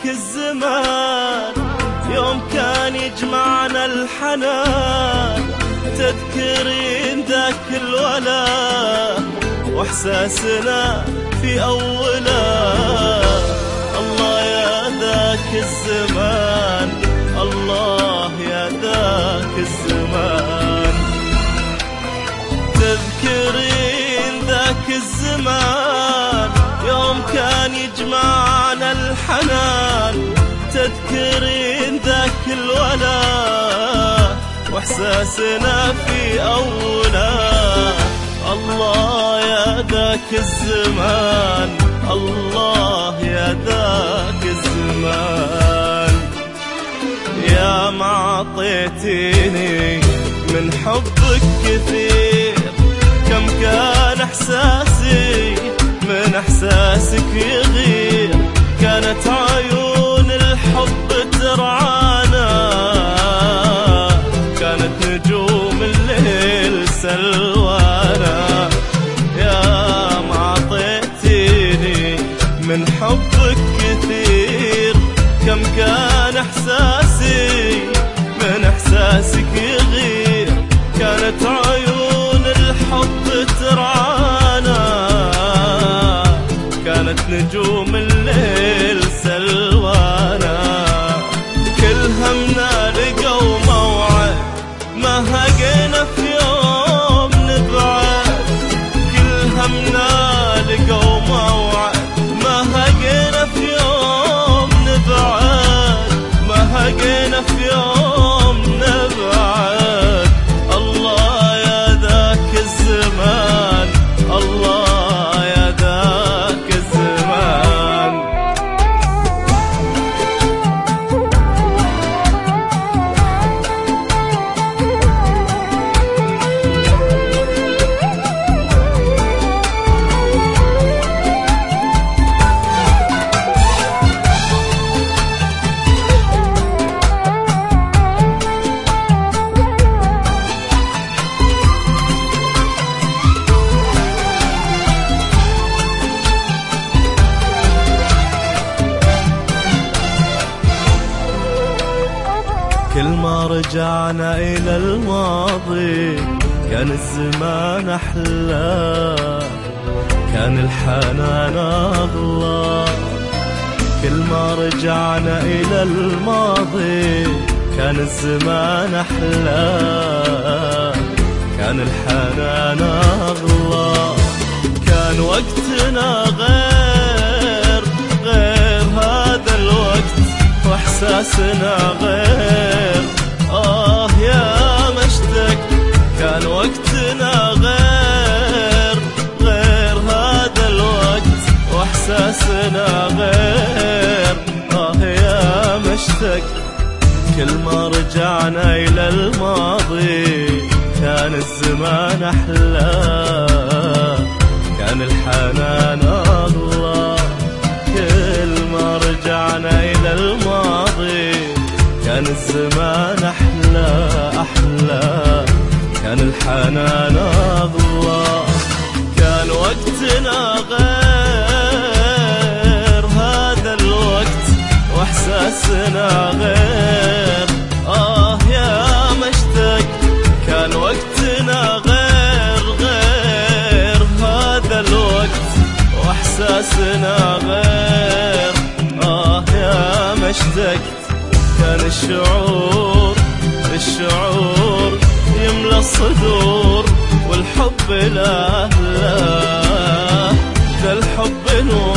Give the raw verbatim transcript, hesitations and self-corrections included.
ذاك الزمان يوم كان يجمعنا الحنان، تذكرين ذاك الولا واحساسنا في اوله. الله يا ذاك الزمان، الله يا ذاك الزمان. تذكرين ذاك الزمان يوم كان يجمعنا الحنان، تذكرين ذاك الولا واحساسنا في اوله. الله يا ذاك الزمان، الله يا ذاك الزمان. يا ما عطيتيني من حبك كثير، كم كان احساسي من احساسك يغير. كانت عيون الحب ترعانا، كانت نجوم الليل سلوانا. يا ما عطيتيني من حبك كثير، كم كان احساسي من احساسك يغير. كانت عيون الحب ترعانا، كانت نجوم الليل سلوانا. كل همنا لقوا موعد، ما هقينا في يوم نبعد. كل همنا لقوا موعد، ما هقينا في يوم نبعد، ما هقينا في يوم نبعد. الله يا ذاك الزمان، الله يا ذاك الزمان. كل ما رجعنا إلى الماضي كان الزمان أحلى، كان الحنان أغلى. كل ما رجعنا إلى الماضي كان الزمان أحلى، كان الحنان أغلى. كان وقتنا غير غير هذا الوقت، واحساسنا غير. آه يا مشتاق، كان وقتنا غير غير هذا الوقت، واحساسنا غير. آه يا مشتاق، كل ما رجعنا إلى الماضي كان الزمان أحلى، كان الحنان أغلى. كل ما رجعنا إلى الماضي كان الزمان أحلى أحلى، كان الحنان أغلى. كان وقتنا غير هذا الوقت، واحساسنا غير. آه يا مشتاق، كان وقتنا غير غير هذا الوقت، واحساسنا غير. آه يا مشتاق، كان الشعور الشعور يملى الصدور، والحب لا لا ذا الحب نور.